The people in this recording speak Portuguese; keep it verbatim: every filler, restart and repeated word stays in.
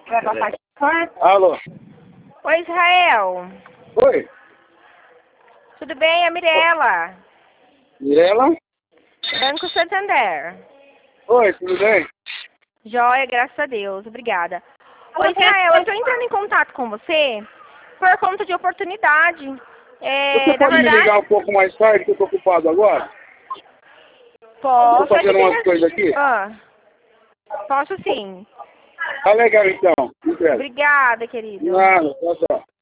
Vai passar aqui fora? Alô? Oi, Israel. Oi? Tudo bem? É a Mirella. Mirella? Banco Santander. Oi, tudo bem? Joia, graças a Deus. Obrigada. Oi, Israel, eu estou entrando em contato com você por conta de oportunidade. É, Você na pode me verdade, ligar um pouco mais tarde, que eu estou ocupado agora? posso. Estou fazendo umas coisas aqui? Ah, posso sim. Tá legal então. Obrigado. Obrigada, querido. Nada, tchau, tchau.